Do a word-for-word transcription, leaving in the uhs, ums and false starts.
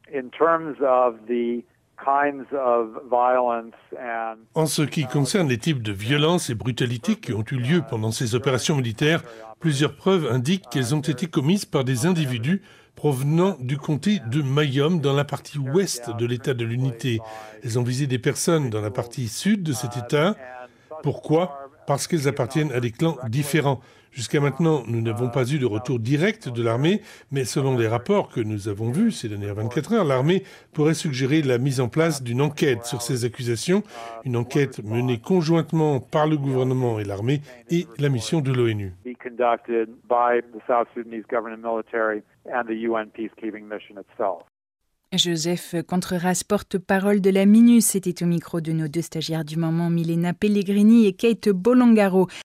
In terms of the kinds of violence and En ce qui concerne les types de violences et brutalités qui ont eu lieu pendant ces opérations militaires, plusieurs preuves indiquent qu'elles ont été commises par des individus provenant du comté de Mayom dans la partie ouest de l'État de l'Unité. Elles ont visé des personnes dans la partie sud de cet État. Pourquoi ? Parce qu'elles appartiennent à des clans différents. Jusqu'à maintenant, nous n'avons pas eu de retour direct de l'armée, mais selon les rapports que nous avons vus ces dernières vingt-quatre heures, l'armée pourrait suggérer la mise en place d'une enquête sur ces accusations, une enquête menée conjointement par le gouvernement et l'armée et la mission de l'ONU. Joseph Contreras, porte-parole de la MINUS, était au micro de nos deux stagiaires du moment, Milena Pellegrini et Kate Bolongaro.